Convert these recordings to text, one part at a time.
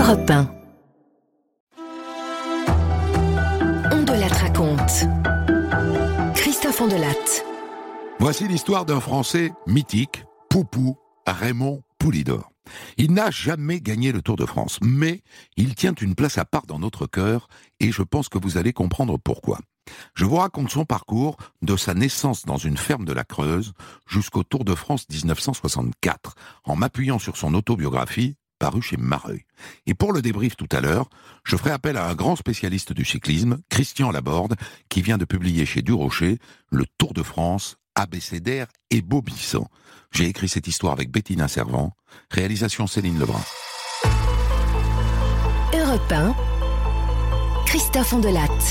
Europe 1. On de la raconte. Christophe Ondelatte. Voici l'histoire d'un Français mythique, Poupou, Raymond Poulidor. Il n'a jamais gagné le Tour de France, mais il tient une place à part dans notre cœur et je pense que vous allez comprendre pourquoi. Je vous raconte son parcours de sa naissance dans une ferme de la Creuse jusqu'au Tour de France 1964, en m'appuyant sur son autobiographie paru chez Mareuil. Et pour le débrief tout à l'heure, je ferai appel à un grand spécialiste du cyclisme, Christian Laborde, qui vient de publier chez Durocher le Tour de France abécédaire et bobissant. J'ai écrit cette histoire avec Bettina Servant, réalisation Céline Lebrun. Europe 1, Christophe Ondelatte.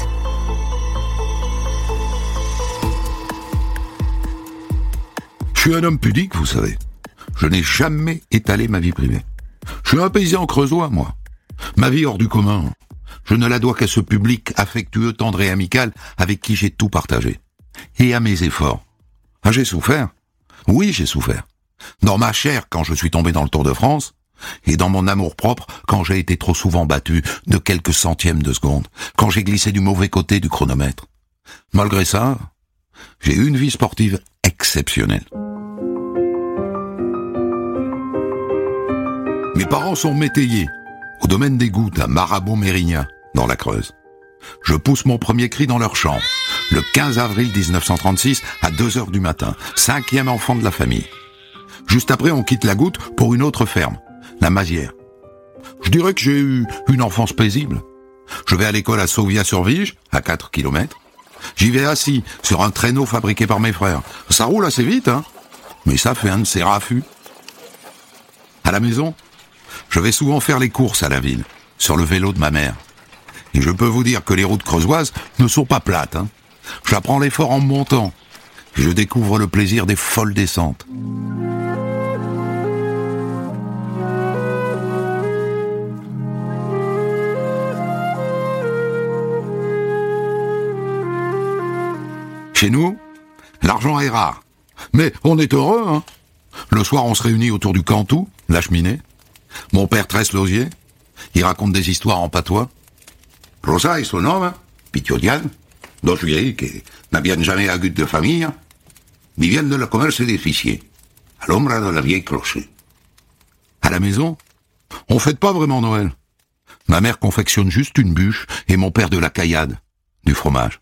Je suis un homme pudique, vous savez. Je n'ai jamais étalé ma vie privée. Je suis un paysan creusois, moi. Ma vie hors du commun, je ne la dois qu'à ce public affectueux, tendre et amical avec qui j'ai tout partagé. Et à mes efforts. Ah, j'ai souffert. Oui, j'ai souffert. Dans ma chair, quand je suis tombé dans le Tour de France, et dans mon amour-propre, quand j'ai été trop souvent battu de quelques centièmes de seconde, quand j'ai glissé du mauvais côté du chronomètre. Malgré ça, j'ai eu une vie sportive exceptionnelle. Mes parents sont métayers, au domaine des Gouttes, à Marabout-Mérignac, dans la Creuse. Je pousse mon premier cri dans leur chambre, le 15 avril 1936, à 2h du matin, 5e enfant de la famille. Juste après, on quitte la Goutte pour une autre ferme, la Mazière. Je dirais que j'ai eu une enfance paisible. Je vais à l'école à Sauvia-sur-Vige, à 4 km. J'y vais assis, sur un traîneau fabriqué par mes frères. Ça roule assez vite, hein, mais ça fait un de ces raffus. À la maison, je vais souvent faire les courses à la ville, sur le vélo de ma mère. Et je peux vous dire que les routes creusoises ne sont pas plates, hein. J'apprends l'effort en montant. Et je découvre le plaisir des folles descentes. Chez nous, l'argent est rare. Mais on est heureux, hein. Le soir, on se réunit autour du Cantou, la cheminée. Mon père tresse l'osier. Il raconte des histoires en patois. Rosa et son homme, Pitiodian, dos vieilles qui n'avaient jamais eu de famille, vivaient de le commerce des fichiers, à l'ombre de la vieille clocher. À la maison, on fête pas vraiment Noël. Ma mère confectionne juste une bûche et mon père de la caillade, du fromage.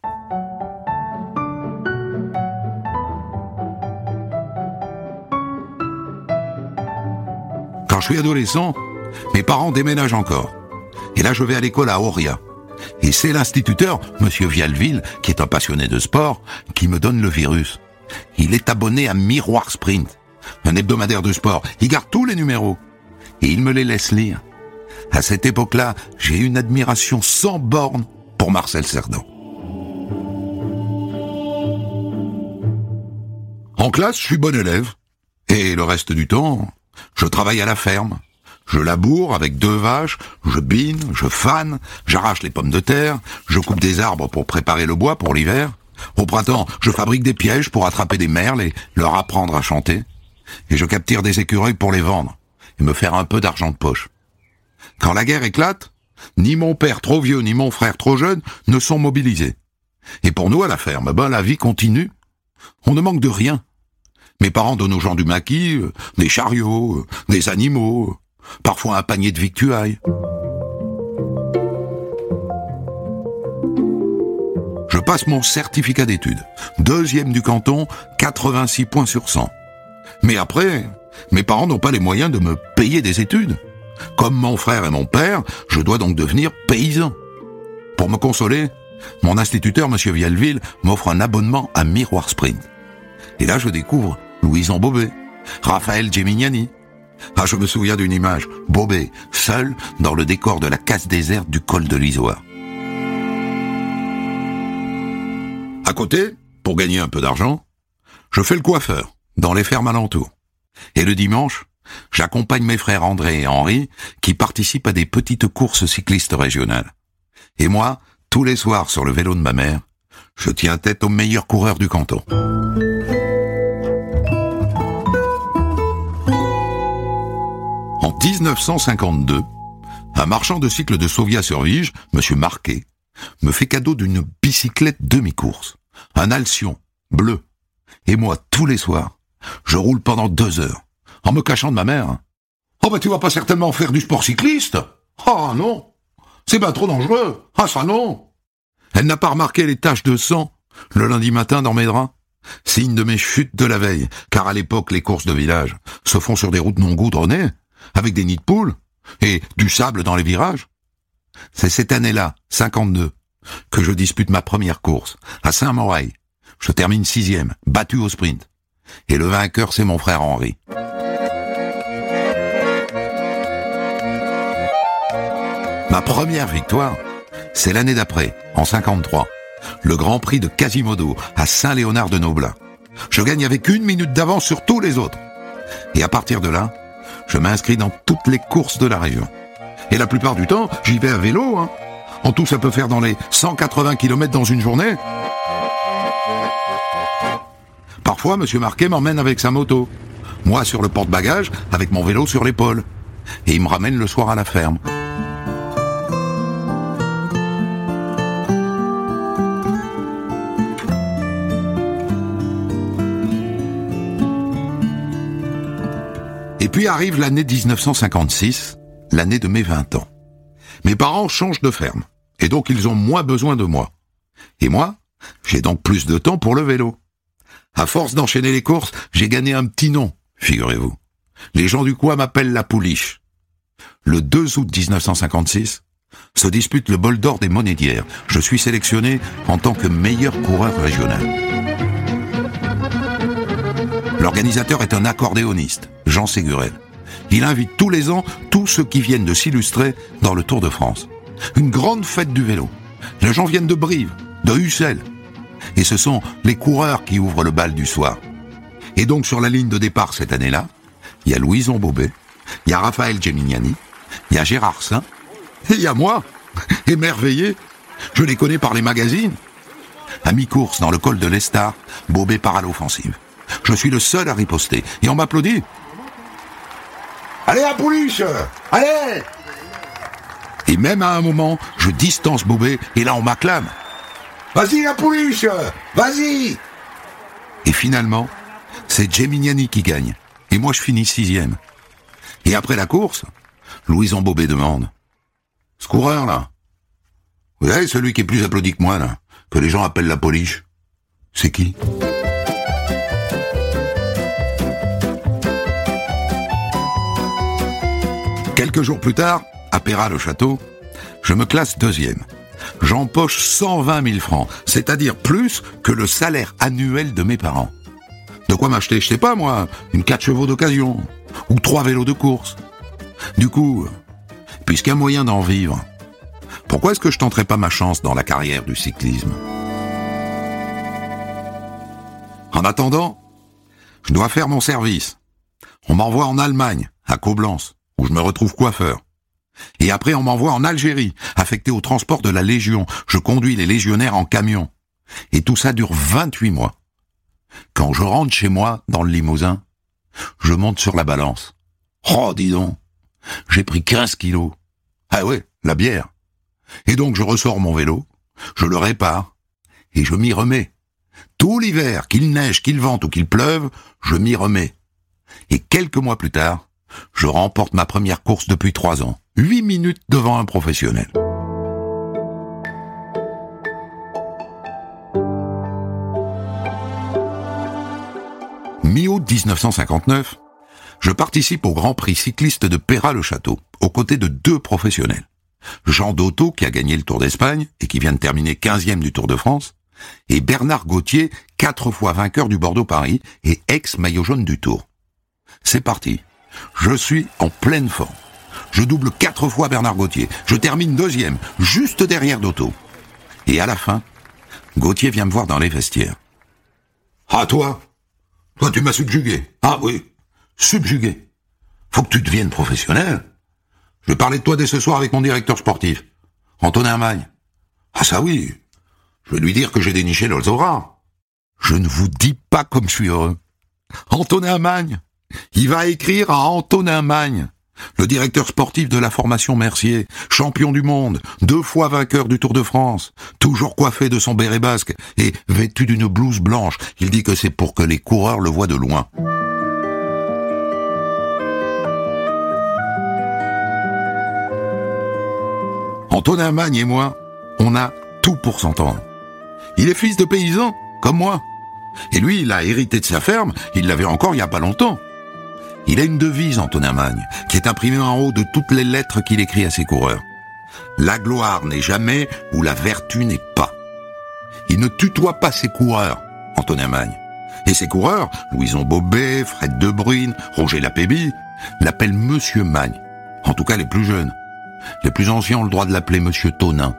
Quand je suis adolescent, mes parents déménagent encore. Et là, je vais à l'école à Auria. Et c'est l'instituteur, Monsieur Vialville, qui est un passionné de sport, qui me donne le virus. Il est abonné à Miroir Sprint, un hebdomadaire de sport. Il garde tous les numéros. Et il me les laisse lire. À cette époque-là, j'ai une admiration sans borne pour Marcel Cerdan. En classe, je suis bon élève. Et le reste du temps, je travaille à la ferme. Je laboure avec 2 vaches, je bine, je fane, j'arrache les pommes de terre, je coupe des arbres pour préparer le bois pour l'hiver. Au printemps, je fabrique des pièges pour attraper des merles et leur apprendre à chanter. Et je capture des écureuils pour les vendre et me faire un peu d'argent de poche. Quand la guerre éclate, ni mon père trop vieux ni mon frère trop jeune ne sont mobilisés. Et pour nous à la ferme, la vie continue. On ne manque de rien. Mes parents donnent aux gens du maquis, des chariots, des animaux, parfois un panier de victuailles. Je passe mon certificat d'études. 2e du canton, 86 points sur 100. Mais après, mes parents n'ont pas les moyens de me payer des études. Comme mon frère et mon père, je dois donc devenir paysan. Pour me consoler, mon instituteur, Monsieur Vialville, m'offre un abonnement à Miroir Sprint. Et là, je découvre Louison Bobet, Raphaël Gemignani. Ah, je me souviens d'une image, Bobet, seul, dans le décor de la casse déserte du col de l'Isoire. À côté, pour gagner un peu d'argent, je fais le coiffeur, dans les fermes alentours. Et le dimanche, j'accompagne mes frères André et Henri, qui participent à des petites courses cyclistes régionales. Et moi, tous les soirs sur le vélo de ma mère, je tiens tête aux meilleurs coureurs du canton. En 1952, Un marchand de cycles de Sauviat-sur-Vige, monsieur Marquet, me fait cadeau d'une bicyclette demi-course, un Alcyon bleu. Et moi, tous les soirs, je roule pendant 2 heures, en me cachant de ma mère. « Oh bah tu vas pas certainement faire du sport cycliste ?»« Ah non, c'est bien trop dangereux. Ah ça non !» Elle n'a pas remarqué les taches de sang le lundi matin dans mes draps, signe de mes chutes de la veille, car à l'époque les courses de village se font sur des routes non goudronnées, avec des nids de poules et du sable dans les virages. C'est cette année-là, 52, que je dispute ma première course, à Saint-Moreil. Je termine 6e, battu au sprint. Et le vainqueur, c'est mon frère Henri. Ma première victoire, c'est l'année d'après, en 53, le Grand Prix de Quasimodo à Saint-Léonard-de-Noblin. Je gagne avec 1 minute d'avance sur tous les autres. Et à partir de là, je m'inscris dans toutes les courses de la région. Et la plupart du temps, j'y vais à vélo. En tout, ça peut faire dans les 180 km dans une journée. Parfois, monsieur Marquet m'emmène avec sa moto. Moi sur le porte-bagages, avec mon vélo sur l'épaule. Et il me ramène le soir à la ferme. Et puis arrive l'année 1956, l'année de mes 20 ans. Mes parents changent de ferme, et donc ils ont moins besoin de moi. Et moi, j'ai donc plus de temps pour le vélo. À force d'enchaîner les courses, j'ai gagné un petit nom, figurez-vous. Les gens du coin m'appellent la Pouliche. Le 2 août 1956, se dispute le bol d'or des Monédières. Je suis sélectionné en tant que meilleur coureur régional. L'organisateur est un accordéoniste, Jean Ségurel. Il invite tous les ans tous ceux qui viennent de s'illustrer dans le Tour de France. Une grande fête du vélo. Les gens viennent de Brive, de Ussel. Et ce sont les coureurs qui ouvrent le bal du soir. Et donc sur la ligne de départ cette année-là, il y a Louison Bobet, il y a Raphaël Gemignani, il y a Gérard Saint, et il y a moi, émerveillé. Je les connais par les magazines. À mi-course dans le col de l'Estar, Bobet part à l'offensive. Je suis le seul à riposter, et on m'applaudit. Allez, la Pouliche, allez! Et même à un moment, je distance Bobet, et là on m'acclame. Vas-y, la Pouliche, vas-y! Et finalement, c'est Gemignani qui gagne, et moi je finis 6e. Et après la course, Louison Bobet demande. Ce coureur là, vous savez, celui qui est plus applaudi que moi là, que les gens appellent la Pouliche, c'est qui? Quelques jours plus tard, à Pérat-le-Château, je me classe 2e. J'empoche 120 000 francs, c'est-à-dire plus que le salaire annuel de mes parents. De quoi m'acheter, je sais pas moi, une 4 chevaux d'occasion, ou 3 vélos de course. Du coup, puisqu'il y a moyen d'en vivre, pourquoi est-ce que je tenterais pas ma chance dans la carrière du cyclisme? En attendant, je dois faire mon service. On m'envoie en Allemagne, à Coblence, où je me retrouve coiffeur. Et après, on m'envoie en Algérie, affecté au transport de la Légion. Je conduis les légionnaires en camion. Et tout ça dure 28 mois. Quand je rentre chez moi, dans le Limousin, je monte sur la balance. Oh, dis donc, j'ai pris 15 kilos. Ah ouais, la bière. Et donc je ressors mon vélo, je le répare, et je m'y remets. Tout l'hiver, qu'il neige, qu'il vente ou qu'il pleuve, je m'y remets. Et quelques mois plus tard, je remporte ma première course depuis 3 ans. 8 minutes devant un professionnel. Mi-août 1959, je participe au Grand Prix cycliste de Pérat-le-Château, aux côtés de 2 professionnels. Jean Dautot, qui a gagné le Tour d'Espagne et qui vient de terminer 15e du Tour de France, et Bernard Gauthier, 4 fois vainqueur du Bordeaux-Paris et ex-maillot jaune du Tour. C'est parti. Je suis en pleine forme. Je double 4 fois Bernard Gauthier. Je termine 2e, juste derrière Dautot. Et à la fin, Gauthier vient me voir dans les vestiaires. Ah, toi tu m'as subjugué. Ah oui, subjugué. Faut que tu deviennes professionnel. Je vais parler de toi dès ce soir avec mon directeur sportif, Antonin Magne. Ah ça oui, je vais lui dire que j'ai déniché l'Olzora. Je ne vous dis pas comme je suis heureux. Antonin Magne, il va écrire à Antonin Magne. Le directeur sportif de la formation Mercier, champion du monde, 2 fois vainqueur du Tour de France, toujours coiffé de son béret basque et vêtu d'une blouse blanche. Il dit que c'est pour que les coureurs le voient de loin. Antonin Magne et moi, on a tout pour s'entendre. Il est fils de paysan, comme moi. Et lui, il a hérité de sa ferme, il l'avait encore il y a pas longtemps. Il a une devise, Antonin Magne, qui est imprimée en haut de toutes les lettres qu'il écrit à ses coureurs. La gloire n'est jamais où la vertu n'est pas. Il ne tutoie pas ses coureurs, Antonin Magne. Et ses coureurs, Louison Bobet, Fred De Bruyne, Roger Lapéby, l'appellent Monsieur Magne. En tout cas les plus jeunes. Les plus anciens ont le droit de l'appeler Monsieur Tonin.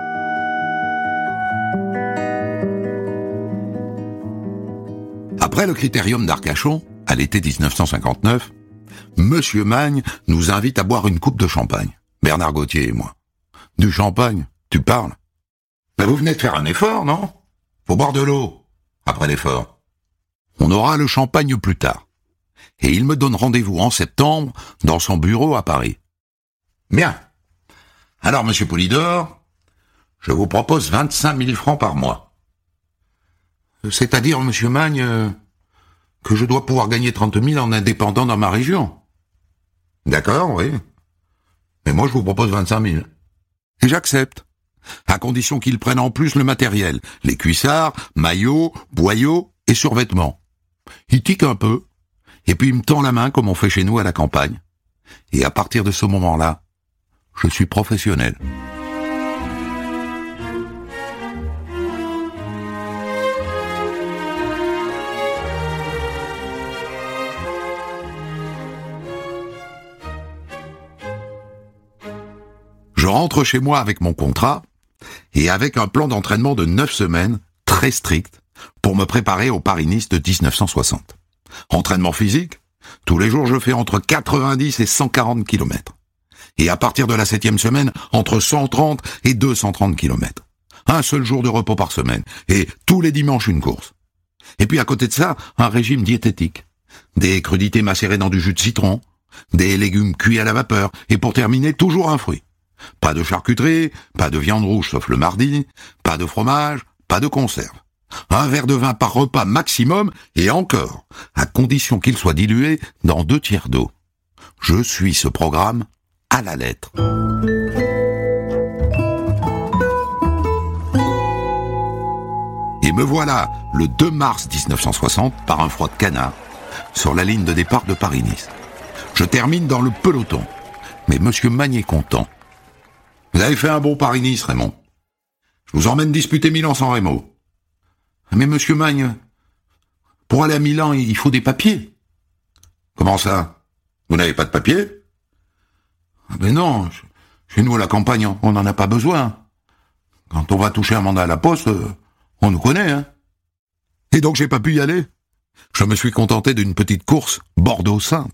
Après le critérium d'Arcachon, à l'été 1959, Monsieur Magne nous invite à boire une coupe de champagne, Bernard Gauthier et moi. Du champagne, tu parles? Ben vous venez de faire un effort, non? Faut boire de l'eau, après l'effort. On aura le champagne plus tard. Et il me donne rendez-vous en septembre dans son bureau à Paris. Bien. Alors, Monsieur Poulidor, je vous propose 25 000 francs par mois. C'est-à-dire, Monsieur Magne, que je dois pouvoir gagner 30 000 en indépendant dans ma région. D'accord, oui. Mais moi, je vous propose 25 000. Et j'accepte. À condition qu'ils prennent en plus le matériel. Les cuissards, maillots, boyaux et survêtements. Il tique un peu. Et puis il me tend la main comme on fait chez nous à la campagne. Et à partir de ce moment-là, je suis professionnel. Je rentre chez moi avec mon contrat et avec un plan d'entraînement de 9 semaines, très strict, pour me préparer au Paris-Nice de 1960. Entraînement physique, tous les jours je fais entre 90 et 140 km. Et à partir de la 7e semaine, entre 130 et 230 km. Un seul jour de repos par semaine, et tous les dimanches une course. Et puis à côté de ça, un régime diététique. Des crudités macérées dans du jus de citron, des légumes cuits à la vapeur, et pour terminer, toujours un fruit. Pas de charcuterie, pas de viande rouge sauf le mardi, pas de fromage, pas de conserve. Un verre de vin par repas maximum, et encore, à condition qu'il soit dilué dans 2 tiers d'eau. Je suis ce programme à la lettre. Et me voilà, le 2 mars 1960, par un froid de canard, sur la ligne de départ de Paris-Nice. Je termine dans le peloton, mais Monsieur Magne est content. Vous avez fait un bon Paris-Nice, Raymond. Je vous emmène disputer Milan-San Remo. Mais Monsieur Magne, pour aller à Milan, il faut des papiers. Comment ça? Vous n'avez pas de papiers? Ben non, chez nous à la campagne, on n'en a pas besoin. Quand on va toucher un mandat à la poste, on nous connaît, hein. Et donc j'ai pas pu y aller. Je me suis contenté d'une petite course Bordeaux-Saintes.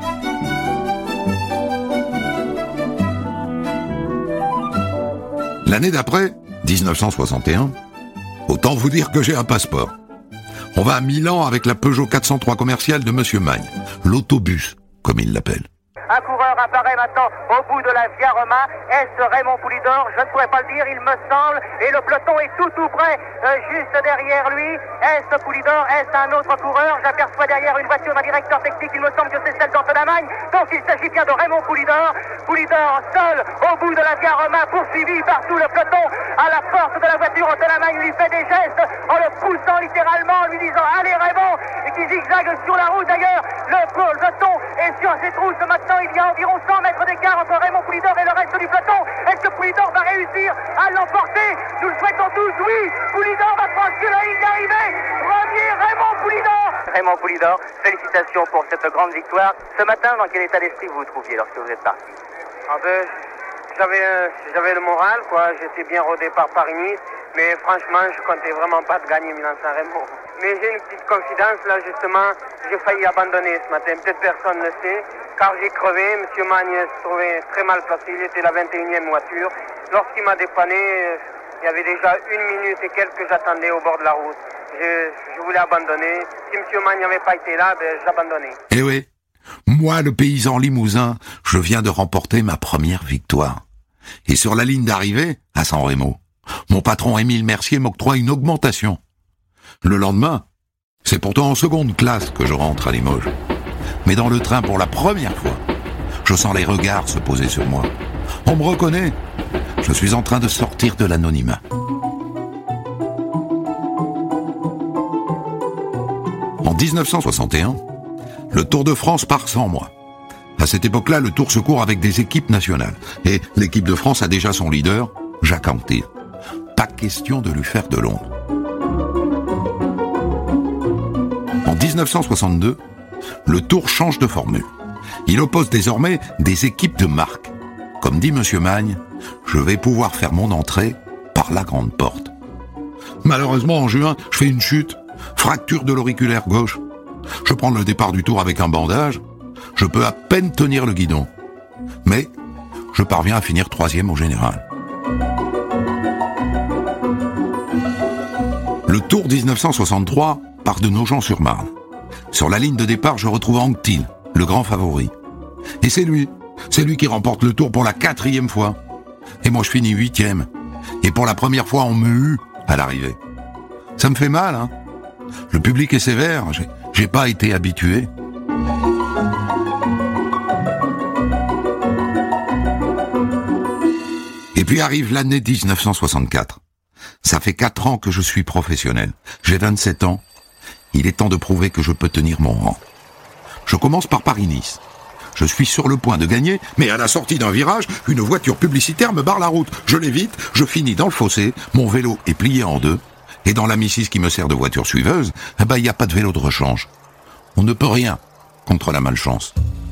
L'année d'après, 1961, autant vous dire que j'ai un passeport. On va à Milan avec la Peugeot 403 commerciale de Monsieur Magne, l'autobus, comme il l'appelle. Un coureur apparaît maintenant au bout de la Via Roma. Est-ce Raymond Poulidor? Je ne pourrais pas le dire, il me semble. Et le peloton est tout près, juste derrière lui. Est-ce Poulidor? Est-ce un autre coureur? J'aperçois derrière une voiture d'un directeur technique. Il me semble que c'est celle d'Antonin Magne. Donc il s'agit bien de Raymond Poulidor. Poulidor seul au bout de la Via Roma, poursuivi par tout le peloton. À la porte de la voiture, Antonin Magne lui fait des gestes en le poussant littéralement, en lui disant allez Raymond, et qui zigzague sur la route d'ailleurs. Le peloton est sur ses trousses maintenant. Il y a environ 100 mètres d'écart entre Raymond Poulidor et le reste du peloton. Est-ce que Poulidor va réussir à l'emporter? Nous le souhaitons tous, oui. Poulidor va franchir la ligne d'arrivée. Premier Raymond Poulidor. Raymond Poulidor, félicitations pour cette grande victoire. Ce matin, dans quel état d'esprit vous vous trouviez lorsque vous êtes parti? J'avais le moral, quoi. J'étais bien rodé par Paris-Nice. Mais franchement, je comptais vraiment pas de gagner Milan-San Remo. Mais j'ai une petite confidence, là, justement. J'ai failli abandonner ce matin. Peut-être personne ne le sait. Car j'ai crevé. Monsieur Magne se trouvait très mal placé. Il était la 21e voiture. Lorsqu'il m'a dépanné, il y avait déjà 1 minute et quelques que j'attendais au bord de la route. Je voulais abandonner. Si Monsieur Magne n'avait pas été là, j'abandonnais. Eh oui, Moi, le paysan limousin, je viens de remporter ma première victoire. Et sur la ligne d'arrivée, à San Remo, mon patron Émile Mercier m'octroie une augmentation. Le lendemain, c'est pourtant en seconde classe que je rentre à Limoges. Mais dans le train, pour la première fois, je sens les regards se poser sur moi. On me reconnaît. Je suis en train de sortir de l'anonymat. En 1961, le Tour de France part sans moi. À cette époque-là, le Tour se court avec des équipes nationales. Et l'équipe de France a déjà son leader, Jacques Anquetil. Pas question de lui faire de l'ombre. En 1962, le Tour change de formule. Il oppose désormais des équipes de marque. Comme dit Monsieur Magne, je vais pouvoir faire mon entrée par la grande porte. Malheureusement, en juin, je fais une chute, fracture de l'auriculaire gauche. Je prends le départ du Tour avec un bandage. Je peux à peine tenir le guidon. Mais je parviens à finir 3e au général. Le Tour 1963 part de Nogent-sur-Marne. Sur la ligne de départ, je retrouve Anquetil, le grand favori. Et c'est lui qui remporte le Tour pour la 4e fois. Et moi je finis 8e. Et pour la première fois on me hue à l'arrivée. Ça me fait mal, hein. Le public est sévère, j'ai pas été habitué. Et puis arrive l'année 1964. Ça fait 4 ans que je suis professionnel. J'ai 27 ans. Il est temps de prouver que je peux tenir mon rang. Je commence par Paris-Nice. Je suis sur le point de gagner, mais à la sortie d'un virage, une voiture publicitaire me barre la route. Je l'évite, je finis dans le fossé, mon vélo est plié en deux, et dans la M6 qui me sert de voiture suiveuse, il n'y a pas de vélo de rechange. On ne peut rien contre la malchance.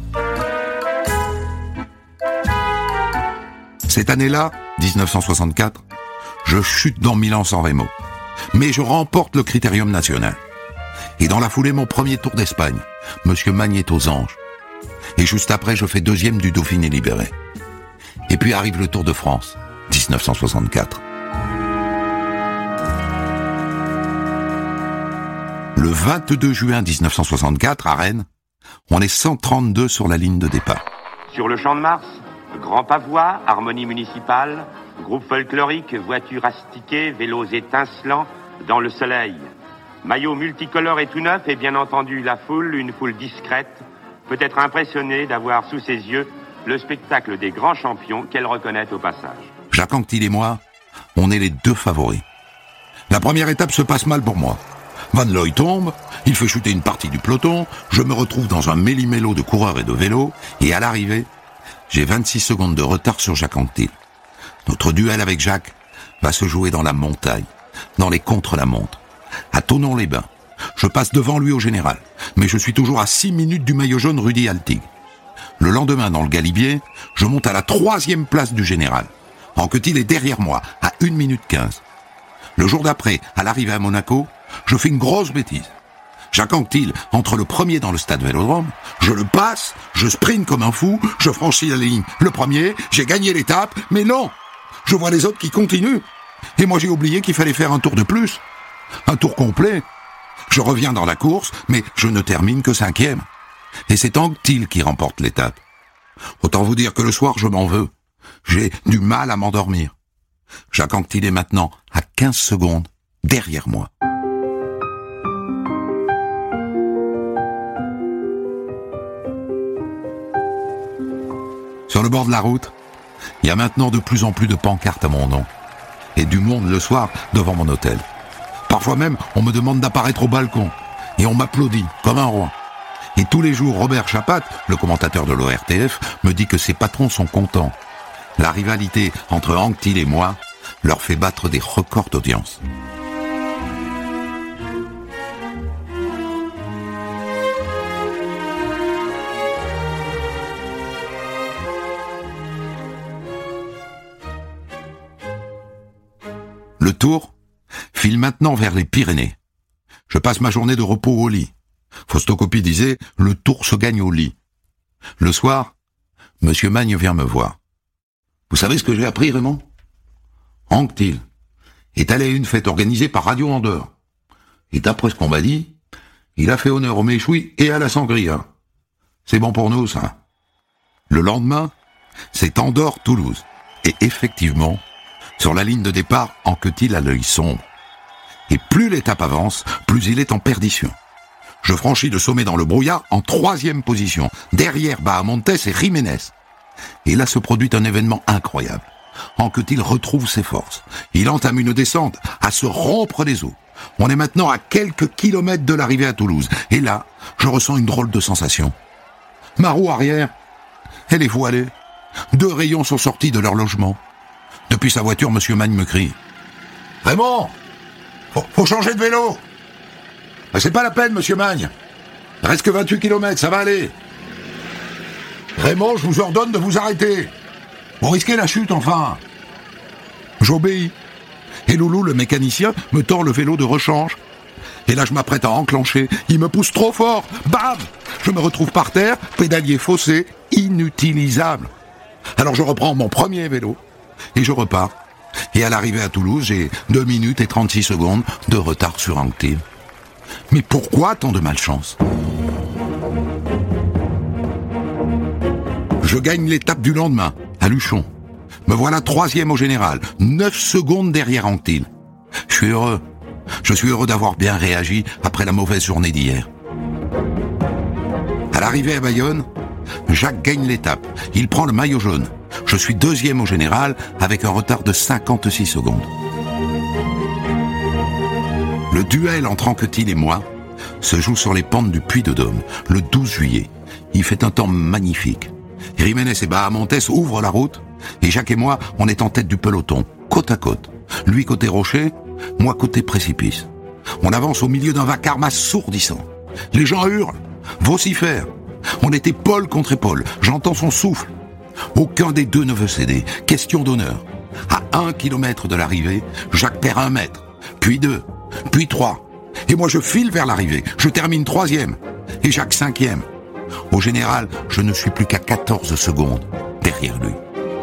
Cette année-là, 1964, je chute dans Milan-San Remo. Mais je remporte le Critérium national. Et dans la foulée, mon premier Tour d'Espagne, Monsieur Magne est aux anges. Et juste après, je fais 2e du Dauphiné libéré. Et puis arrive le Tour de France, 1964. Le 22 juin 1964, à Rennes, on est 132 sur la ligne de départ. Sur le Champ de Mars, Grand Pavois, harmonie municipale, groupe folklorique, voitures astiquées, vélos étincelants dans le soleil. Maillot multicolore et tout neuf et bien entendu la foule, une foule discrète, peut être impressionnée d'avoir sous ses yeux le spectacle des grands champions qu'elle reconnaît au passage. Jacques Anquetil et moi, on est les 2 favoris. La première étape se passe mal pour moi. Van Looy tombe, il fait chuter une partie du peloton, je me retrouve dans un méli-mélo de coureurs et de vélos, et à l'arrivée, j'ai 26 secondes de retard sur Jacques Anquetil. Notre duel avec Jacques va se jouer dans la montagne, dans les contre-la-montre, à Thonon-les-Bains. Je passe devant lui au général, mais je suis toujours à 6 minutes du maillot jaune Rudy Altig. Le lendemain, dans le Galibier, je monte à la 3e place du général. Anquetil est derrière moi, à 1 minute 15. Le jour d'après, à l'arrivée à Monaco, je fais une grosse bêtise. Jacques Anquetil entre le premier dans le stade Vélodrome, je le passe, je sprint comme un fou, je franchis la ligne. Le premier, j'ai gagné l'étape, mais non, je vois les autres qui continuent. Et moi j'ai oublié qu'il fallait faire un tour de plus. Un tour complet. Je reviens dans la course, mais je ne termine que 5e. Et c'est Anquetil qui remporte l'étape. Autant vous dire que le soir, je m'en veux. J'ai du mal à m'endormir. Jacques Anquetil est maintenant à 15 secondes derrière moi. Sur le bord de la route, il y a maintenant de plus en plus de pancartes à mon nom. Et du monde le soir devant mon hôtel. Parfois même, on me demande d'apparaître au balcon. Et on m'applaudit comme un roi. Et tous les jours, Robert Chapat, le commentateur de l'ORTF, me dit que ses patrons sont contents. La rivalité entre Anquetil et moi leur fait battre des records d'audience. Le Tour file maintenant vers les Pyrénées. Je passe ma journée de repos au lit. Fausto Coppi disait « Le Tour se gagne au lit ». Le soir, Monsieur Magne vient me voir. Vous savez ce que j'ai appris, Raymond ? Anquetil est allé à une fête organisée par Radio Andorre. Et d'après ce qu'on m'a dit, il a fait honneur au méchoui et à la sangria. C'est bon pour nous, ça. Le lendemain, c'est Andorre-Toulouse. Et effectivement, sur la ligne de départ, Anquetil a l'œil sombre. Et plus l'étape avance, plus il est en perdition. Je franchis le sommet dans le brouillard en 3e position, derrière Bahamontes et Jiménez. Et là se produit un événement incroyable. Anquetil retrouve ses forces. Il entame une descente à se rompre les os. On est maintenant à quelques kilomètres de l'arrivée à Toulouse. Et là, je ressens une drôle de sensation. Ma roue arrière, elle est voilée. 2 rayons sont sortis de leur logement. Depuis sa voiture, Monsieur Magne me crie. « Raymond, faut changer de vélo !»« C'est pas la peine, Monsieur Magne. Il reste que 28 kilomètres, ça va aller. »« Raymond, je vous ordonne de vous arrêter. Vous risquez la chute, enfin. » J'obéis. Et Loulou, le mécanicien, me tord le vélo de rechange. Et là, je m'apprête à enclencher. Il me pousse trop fort. Bam ! Je me retrouve par terre, pédalier faussé, inutilisable. Alors je reprends mon premier vélo et je repars. Et à l'arrivée à Toulouse, j'ai 2 minutes et 36 secondes de retard sur Anquetil. Mais pourquoi tant de malchance ? Je gagne l'étape du lendemain, à Luchon. Me voilà 3e au général, 9 secondes derrière Anquetil. Je suis heureux. Je suis heureux d'avoir bien réagi après la mauvaise journée d'hier. À l'arrivée à Bayonne, Jacques gagne l'étape. Il prend le maillot jaune. Je suis 2e au général avec un retard de 56 secondes. Le duel entre Anquetil et moi se joue sur les pentes du Puy-de-Dôme, le 12 juillet. Il fait un temps magnifique. Jiménez et Bahamontes ouvrent la route et Jacques et moi, on est en tête du peloton, côte à côte. Lui côté rocher, moi côté précipice. On avance au milieu d'un vacarme assourdissant. Les gens hurlent, vocifèrent. On est épaule contre épaule. J'entends son souffle. Aucun des deux ne veut céder. Question d'honneur. À 1 kilomètre de l'arrivée, Jacques perd 1 mètre, puis 2, puis 3. Et moi je file vers l'arrivée. Je termine 3e. Et Jacques 5e. Au général, je ne suis plus qu'à 14 secondes derrière lui.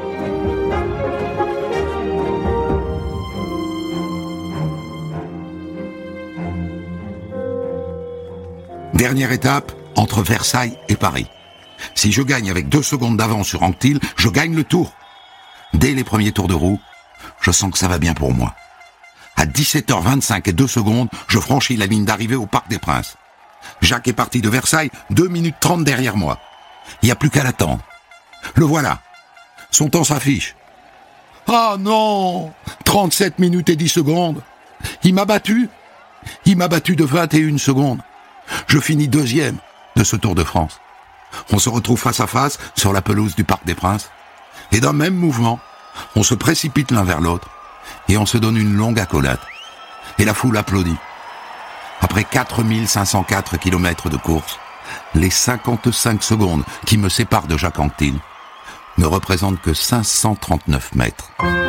Dernière étape, entre Versailles et Paris. Si je gagne avec 2 secondes d'avance sur Anquetil, je gagne le tour. Dès les premiers tours de roue, je sens que ça va bien pour moi. À 17h25 et 2 secondes, je franchis la ligne d'arrivée au Parc des Princes. Jacques est parti de Versailles 2 minutes 30 derrière moi. Il n'y a plus qu'à l'attendre. Le voilà. Son temps s'affiche. Ah non ! 37 minutes et 10 secondes. Il m'a battu. Il m'a battu de 21 secondes. Je finis 2e de ce Tour de France. On se retrouve face à face sur la pelouse du Parc des Princes. Et d'un même mouvement, on se précipite l'un vers l'autre et on se donne une longue accolade. Et la foule applaudit. Après 4504 kilomètres de course, les 55 secondes qui me séparent de Jacques Anquetil ne représentent que 539 mètres.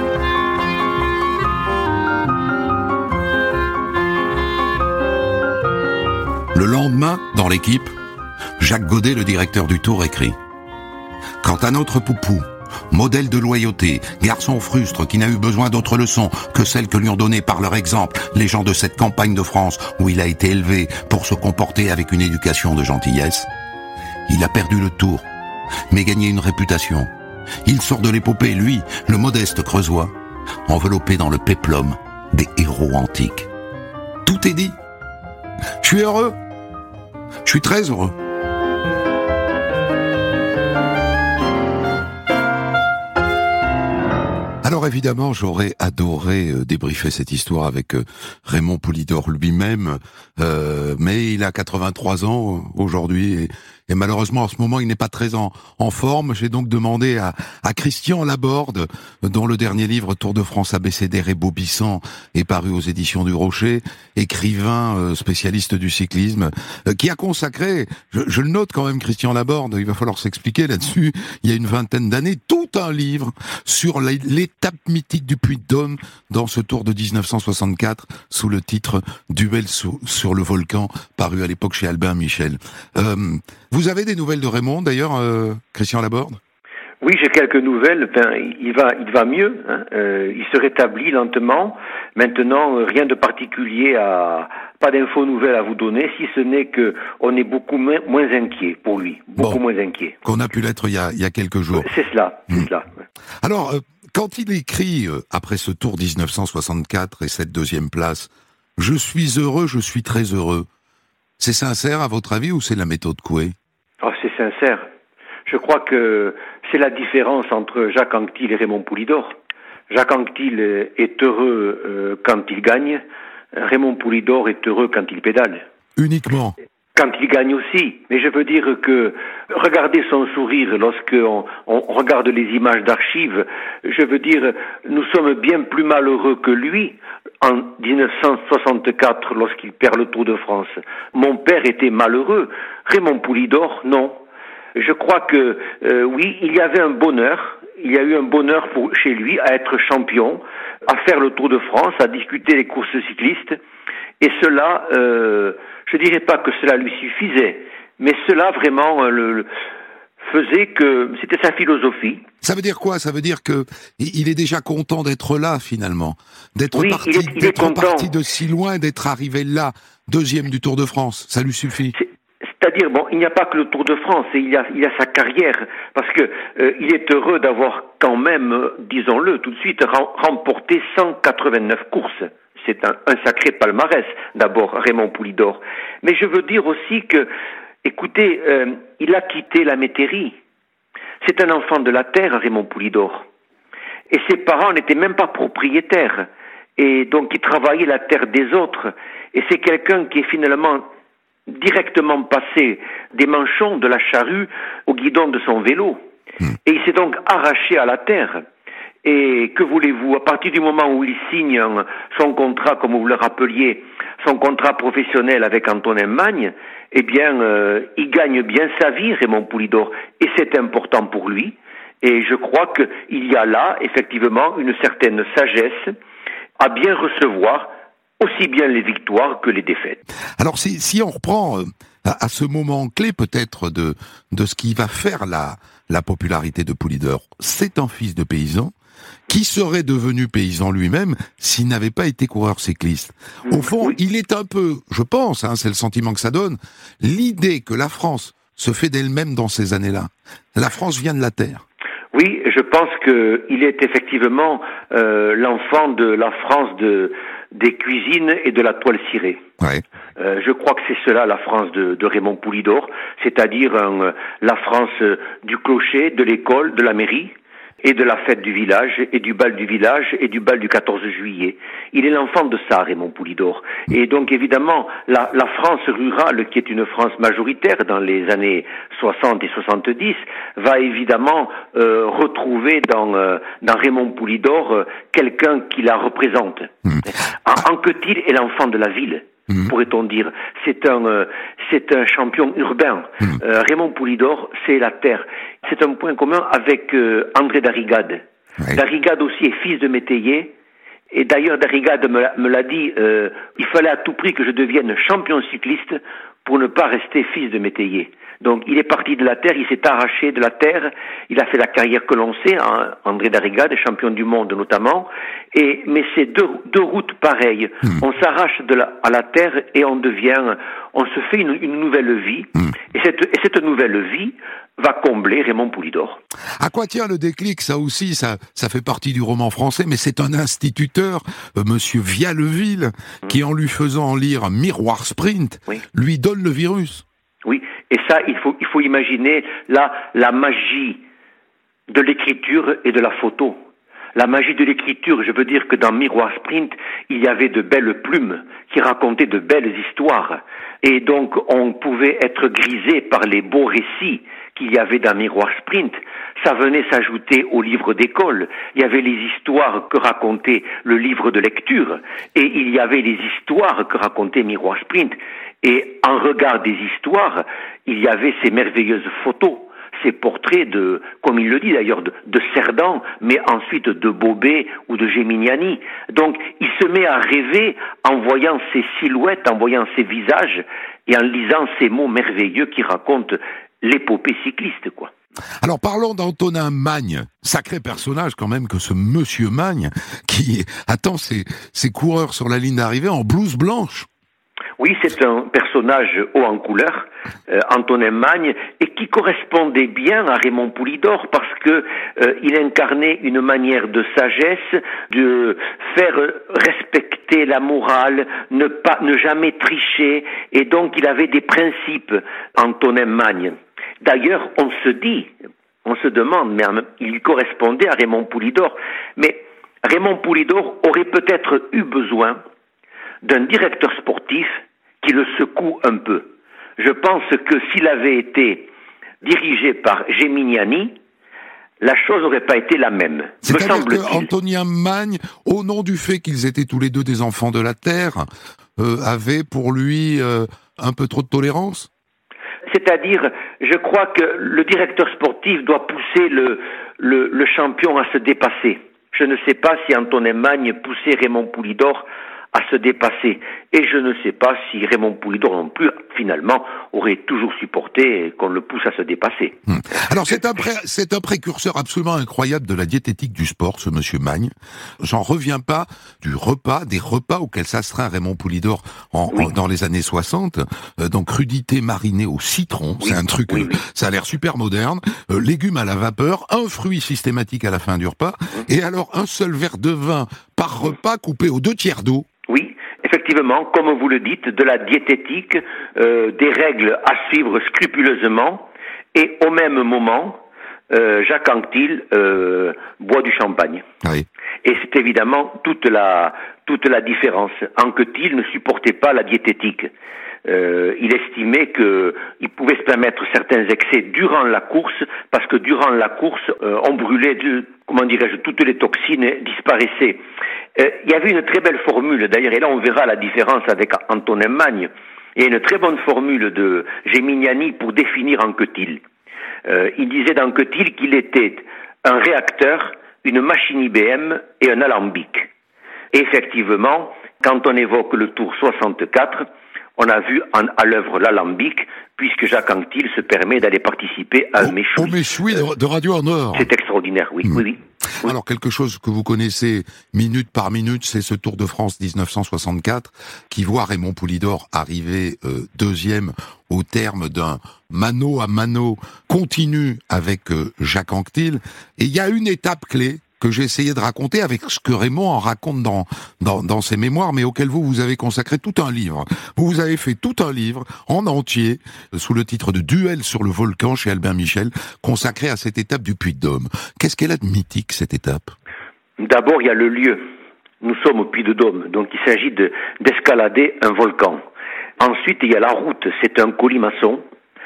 Le lendemain, dans l'équipe, Jacques Godet, le directeur du Tour, écrit « Quant à notre Poupou, modèle de loyauté, garçon frustre qui n'a eu besoin d'autre leçon que celles que lui ont données par leur exemple les gens de cette campagne de France où il a été élevé pour se comporter avec une éducation de gentillesse, il a perdu le Tour, mais gagné une réputation. Il sort de l'épopée, lui, le modeste Creusois, enveloppé dans le péplum des héros antiques. Tout est dit. Je suis heureux. Je suis très heureux. » Alors évidemment, j'aurais adoré débriefer cette histoire avec Raymond Poulidor lui-même, mais il a 83 ans aujourd'hui et malheureusement en ce moment il n'est pas très en forme. J'ai donc demandé à Christian Laborde, dont le dernier livre Tour de France abécédaire et Bobissant est paru aux éditions du Rocher, écrivain spécialiste du cyclisme, qui a consacré, je le note quand même Christian Laborde, il va falloir s'expliquer là-dessus, il y a une vingtaine d'années, tout un livre sur l'étape mythique du Puy-de-Dôme dans ce Tour de 1964 sous le titre Duel sur le volcan, paru à l'époque chez Albin Michel. Vous avez des nouvelles de Raymond d'ailleurs, Christian Laborde ? Oui, j'ai quelques nouvelles. Il va mieux. Il se rétablit lentement. Maintenant, rien de particulier pas d'infos nouvelles à vous donner, si ce n'est que on est beaucoup moins inquiet pour lui, moins inquiet. Qu'on a pu l'être il y a quelques jours. C'est cela. Alors, quand il écrit après ce Tour 1964 et cette deuxième place, je suis heureux, je suis très heureux. C'est sincère à votre avis ou c'est la méthode Coué? C'est sincère. Je crois que c'est la différence entre Jacques Anquetil et Raymond Poulidor. Jacques Anquetil est heureux quand il gagne. Raymond Poulidor est heureux quand il pédale. Uniquement. Quand il gagne aussi. Mais je veux dire que regardez son sourire lorsqu'on regarde les images d'archives. Je veux dire, nous sommes bien plus malheureux que lui en 1964 lorsqu'il perd le Tour de France. Mon père était malheureux. Raymond Poulidor, non. Je crois que, oui, il y avait un bonheur. Il y a eu un bonheur chez lui à être champion, à faire le Tour de France, à discuter les courses cyclistes. Et cela, je dirais pas que cela lui suffisait, mais cela vraiment faisait que c'était sa philosophie. Ça veut dire quoi? Ça veut dire que il est déjà content d'être là finalement, d'être parti de si loin, d'être arrivé là, deuxième du Tour de France. Ça lui suffit. C'est-à-dire, il n'y a pas que le Tour de France, et il y a sa carrière, parce que il est heureux d'avoir quand même, disons-le tout de suite, remporté 189 courses. C'est un sacré palmarès, d'abord, Raymond Poulidor. Mais je veux dire aussi que, écoutez, il a quitté la métairie. C'est un enfant de la terre, Raymond Poulidor. Et ses parents n'étaient même pas propriétaires. Et donc, il travaillait la terre des autres. Et c'est quelqu'un qui est finalement directement passé des manchons de la charrue au guidon de son vélo. Et il s'est donc arraché à la terre. Et que voulez-vous, à partir du moment où il signe son contrat, comme vous le rappeliez, son contrat professionnel avec Antonin Magne, eh bien, il gagne bien sa vie, Raymond Poulidor. Et c'est important pour lui. Et je crois qu'il y a là, effectivement, une certaine sagesse à bien recevoir aussi bien les victoires que les défaites. Alors si on reprend à ce moment clé peut-être de ce qui va faire la popularité de Poulidor, c'est un fils de paysan qui serait devenu paysan lui-même s'il n'avait pas été coureur cycliste. Au fond, il est un peu, je pense, c'est le sentiment que ça donne, l'idée que la France se fait d'elle-même dans ces années-là. La France vient de la terre. Oui, je pense qu'il est effectivement l'enfant de la France des cuisines et de la toile cirée. Ouais. Je crois que c'est cela la France de Raymond Poulidor, c'est-à-dire la France du clocher, de l'école, de la mairie, et de la fête du village, et du bal du village, et du bal du 14 juillet. Il est l'enfant de ça, Raymond Poulidor. Et donc, évidemment, la France rurale, qui est une France majoritaire dans les années 60 et 70, va évidemment retrouver dans Raymond Poulidor quelqu'un qui la représente. Anquetil est l'enfant de la ville. Pourrait-on dire. C'est un champion urbain. Raymond Poulidor, c'est la terre. C'est un point commun avec André Darrigade. Ouais. Darrigade aussi est fils de métayer. Et d'ailleurs, Darrigade me l'a dit, il fallait à tout prix que je devienne champion cycliste pour ne pas rester fils de métayer. Donc, il est parti de la terre, il s'est arraché de la terre, il a fait la carrière que l'on sait, André Darrigade, champion du monde notamment, mais c'est deux routes pareilles. On s'arrache à la terre et on se fait une nouvelle vie, et cette nouvelle vie va combler Raymond Poulidor. À quoi tient le déclic? Ça aussi, ça fait partie du roman français, mais c'est un instituteur, monsieur Vialleville, qui en lui faisant lire Miroir Sprint, lui donne le virus. Oui, et ça, il faut imaginer la magie de l'écriture et de la photo. La magie de l'écriture, je veux dire que dans Miroir Sprint, il y avait de belles plumes qui racontaient de belles histoires. Et donc, on pouvait être grisé par les beaux récits qu'il y avait dans Miroir Sprint. Ça venait s'ajouter au livre d'école. Il y avait les histoires que racontait le livre de lecture. Et il y avait les histoires que racontait Miroir Sprint. Et en regard des histoires, il y avait ces merveilleuses photos, ces portraits comme il le dit d'ailleurs, de Cerdan, mais ensuite de Bobet ou de Geminiani. Donc, il se met à rêver en voyant ces silhouettes, en voyant ces visages, et en lisant ces mots merveilleux qui racontent l'épopée cycliste, quoi. Alors parlons d'Antonin Magne, sacré personnage quand même que ce monsieur Magne, qui attend ses coureurs sur la ligne d'arrivée en blouse blanche. Oui, c'est un personnage haut en couleur, Antonin Magne, et qui correspondait bien à Raymond Poulidor parce que il incarnait une manière de sagesse, de faire respecter la morale, ne jamais tricher, et donc il avait des principes, Antonin Magne. D'ailleurs, on se demande, mais il lui correspondait à Raymond Poulidor, mais Raymond Poulidor aurait peut-être eu besoin d'un directeur sportif qui le secoue un peu. Je pense que s'il avait été dirigé par Gemignani, la chose n'aurait pas été la même. C'est-à-dire qu'Antonin Magne, au nom du fait qu'ils étaient tous les deux des enfants de la terre, avait pour lui un peu trop de tolérance ? C'est-à-dire, je crois que le directeur sportif doit pousser le champion à se dépasser. Je ne sais pas si Antonin Magne poussait Raymond Poulidor à se dépasser. Et je ne sais pas si Raymond Poulidor non plus, finalement, aurait toujours supporté qu'on le pousse à se dépasser. Alors c'est un précurseur absolument incroyable de la diététique du sport, ce monsieur Magne. J'en reviens pas des repas auxquels s'astreint Raymond Poulidor dans les années 60. Donc crudité marinée au citron, c'est un truc, ça a l'air super moderne. Légumes à la vapeur, un fruit systématique à la fin du repas, et alors un seul verre de vin par repas coupé aux 2/3 d'eau. Oui, effectivement, comme vous le dites, de la diététique, des règles à suivre scrupuleusement, et au même moment, Jacques Anquetil boit du champagne. Oui. Et c'est évidemment toute la différence. Anquetil ne supportait pas la diététique. Il estimait qu'il pouvait se permettre certains excès durant la course, parce que durant la course, on brûlait, toutes les toxines disparaissaient. Il y avait une très belle formule, d'ailleurs, et là on verra la différence avec Antonin Magne. Il y a une très bonne formule de Gemignani pour définir Anquetil. Il disait d'Anquetil qu'il était un réacteur, une machine IBM et un alambic. Et effectivement, quand on évoque le Tour 64, on a vu à l'œuvre l'alambic, puisque Jacques Anquetil se permet d'aller participer à un méchoui. Au méchoui de Radio Nord. C'est extraordinaire, oui. Alors, quelque chose que vous connaissez minute par minute, c'est ce Tour de France 1964, qui voit Raymond Poulidor arriver deuxième au terme d'un mano à mano continu avec Jacques Anquetil. Et il y a une étape clé que j'ai essayé de raconter avec ce que Raymond en raconte dans ses mémoires, mais auquel vous avez consacré tout un livre. Vous avez fait tout un livre en entier, sous le titre de Duel sur le volcan chez Albin Michel, consacré à cette étape du Puy-de-Dôme. Qu'est-ce qu'elle a de mythique, cette étape ? D'abord, il y a le lieu. Nous sommes au Puy-de-Dôme, donc il s'agit d'escalader un volcan. Ensuite, il y a la route, c'est un colimaçon.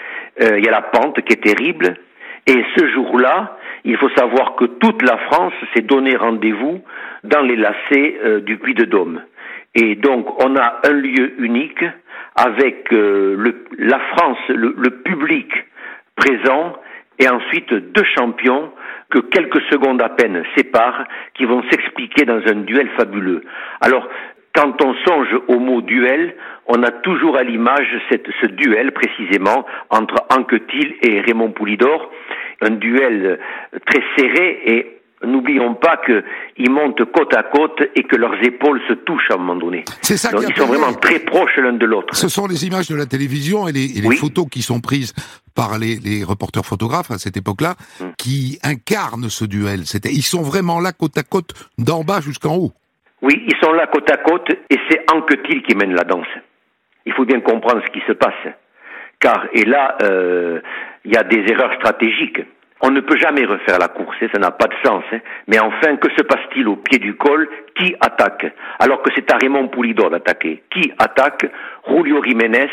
Il y a la pente qui est terrible. Et ce jour-là, il faut savoir que toute la France s'est donné rendez-vous dans les lacets du Puy-de-Dôme. Et donc, on a un lieu unique avec la France, le public présent, et ensuite deux champions que quelques secondes à peine séparent, qui vont s'expliquer dans un duel fabuleux. Alors, quand on songe au mot duel, on a toujours à l'image ce duel précisément entre Anquetil et Raymond Poulidor, un duel très serré, et n'oublions pas qu'ils montent côte à côte et que leurs épaules se touchent à un moment donné. C'est ça. Donc ils sont vraiment très proches l'un de l'autre. Ce sont les images de la télévision et les photos qui sont prises par les reporters photographes à cette époque-là, qui incarnent ce duel. Ils sont vraiment là côte à côte, d'en bas jusqu'en haut. Oui, ils sont là côte à côte, et c'est Anquetil qui mène la danse. Il faut bien comprendre ce qui se passe. Et là, il y a des erreurs stratégiques. On ne peut jamais refaire la course, ça n'a pas de sens. Mais enfin, que se passe-t-il au pied du col ? Qui attaque ? Alors que c'est à Raymond Poulidor d'attaquer. Qui attaque ? Julio Jiménez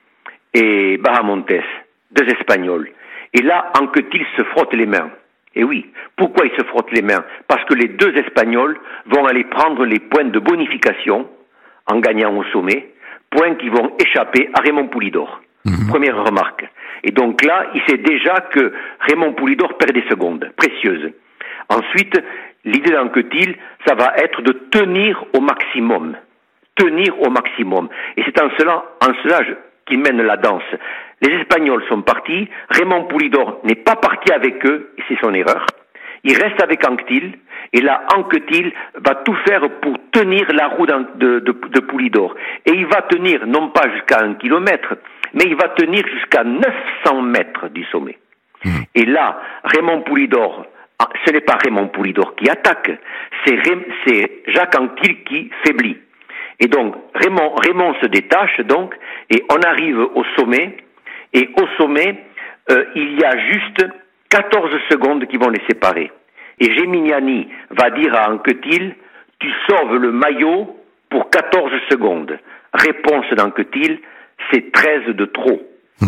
et Bahamontes, deux Espagnols. Et là, Anquetil se frotte les mains. Et oui, pourquoi il se frotte les mains ? Parce que les deux Espagnols vont aller prendre les points de bonification en gagnant au sommet, points qui vont échapper à Raymond Poulidor. Première remarque. Et donc là, il sait déjà que Raymond Poulidor perd des secondes précieuses. Ensuite, l'idée d'Anquetil, ça va être de tenir au maximum. Tenir au maximum. Et c'est en cela, qui mènent la danse. Les Espagnols sont partis, Raymond Poulidor n'est pas parti avec eux, et c'est son erreur. Il reste avec Anquetil, et là, Anquetil va tout faire pour tenir la roue de Poulidor. Et il va tenir, non pas jusqu'à 1 kilomètre, mais il va tenir jusqu'à 900 mètres du sommet. Et là, Raymond Poulidor, ce n'est pas Raymond Poulidor qui attaque, c'est Jacques Anquetil qui faiblit. Et donc, Raymond se détache, donc, et on arrive au sommet, et au sommet, il y a juste 14 secondes qui vont les séparer. Et Geminiani va dire à Anquetil, tu sauves le maillot pour 14 secondes. Réponse d'Anquetil, c'est 13 de trop.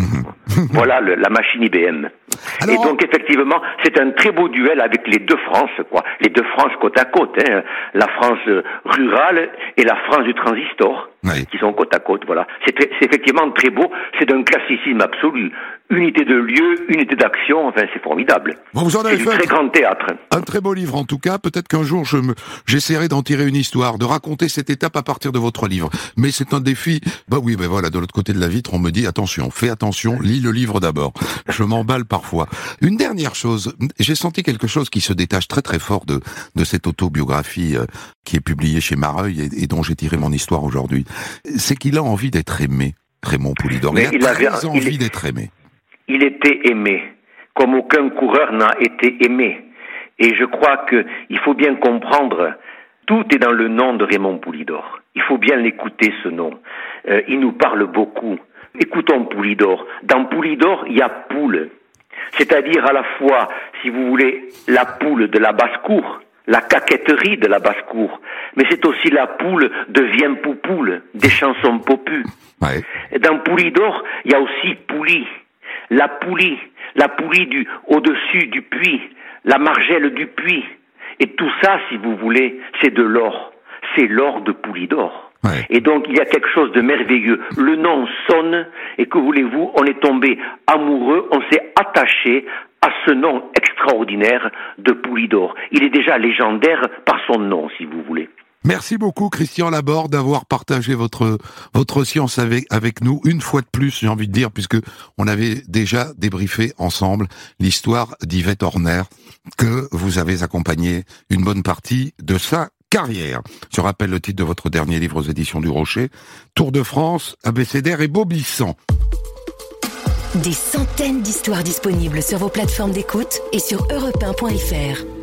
Voilà la machine IBM. Alors, et donc effectivement, c'est un très beau duel avec les deux France, quoi. Les deux France côte à côte, hein. La France rurale et la France du transistor, qui sont côte à côte, voilà. C'est effectivement très beau, c'est d'un classicisme absolu. Unité de lieu, unité d'action, enfin c'est formidable. Bon, vous en avez fait très grand théâtre. Un très beau livre en tout cas, peut-être qu'un jour j'essaierai d'en tirer une histoire, de raconter cette étape à partir de votre livre. Mais c'est un défi, voilà, de l'autre côté de la vitre, on me dit attention, fais attention, lis le livre d'abord. Je m'emballe parfois. Une dernière chose, j'ai senti quelque chose qui se détache très très fort de cette autobiographie qui est publiée chez Mareuil et dont j'ai tiré mon histoire aujourd'hui. C'est qu'il a envie d'être aimé, Raymond Poulidor. Il a très envie d'être aimé. Il était aimé, comme aucun coureur n'a été aimé. Et je crois qu'il faut bien comprendre, tout est dans le nom de Raymond Poulidor. Il faut bien l'écouter, ce nom. Il nous parle beaucoup. Écoutons Poulidor. Dans Poulidor, il y a poule. C'est-à-dire à la fois, si vous voulez, la poule de la basse-cour, la caquetterie de la basse-cour, mais c'est aussi la poule de Viens Poupoule, des chansons popus. Ouais. Dans Poulidor, il y a aussi Pouli. La poulie au-dessus du puits, la margelle du puits. Et tout ça, si vous voulez, c'est de l'or. C'est l'or de Poulidor. Ouais. Et donc, il y a quelque chose de merveilleux. Le nom sonne, et que voulez-vous, on est tombé amoureux, on s'est attaché à ce nom extraordinaire de Poulidor. Il est déjà légendaire par son nom, si vous voulez. Merci beaucoup, Christian Laborde, d'avoir partagé votre science avec nous. Une fois de plus, j'ai envie de dire, puisque on avait déjà débriefé ensemble l'histoire d'Yvette Horner, que vous avez accompagné une bonne partie de sa carrière. Je rappelle le titre de votre dernier livre aux éditions du Rocher, Tour de France, abécédaire et Bobissant. Des centaines d'histoires disponibles sur vos plateformes d'écoute et sur europe1.fr.